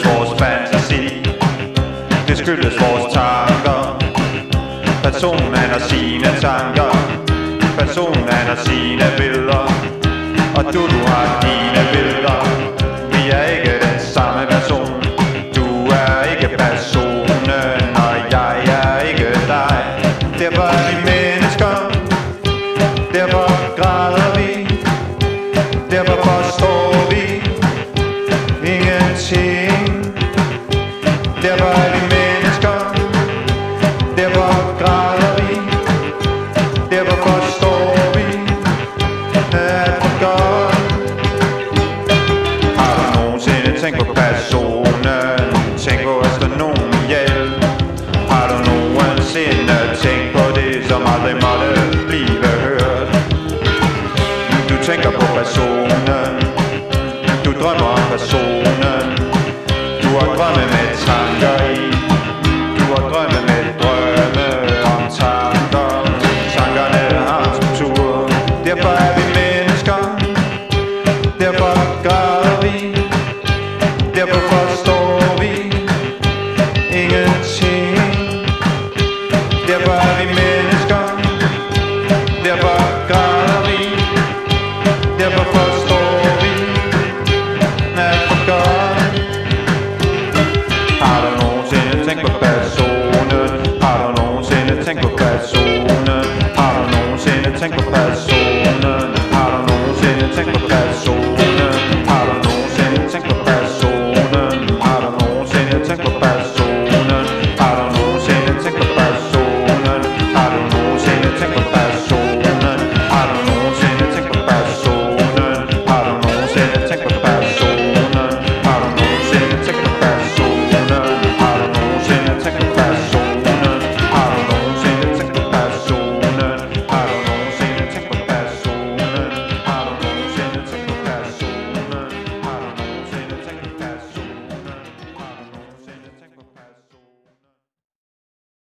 skyldes vores fantasi, det skyldes vores tanker. Personen har sine tanker, personen har sine billeder, og du har dine billeder. Vi er ikke den samme person. Du er ikke personen, og jeg er ikke dig. Derfor er vi mennesker, derfor græder vi, derfor forstår vi ingenting. Derfor er vi mennesker, derfor græder vi, derfor forstår vi alt for godt. Har du nogensinde tænkt på personen? Tænk på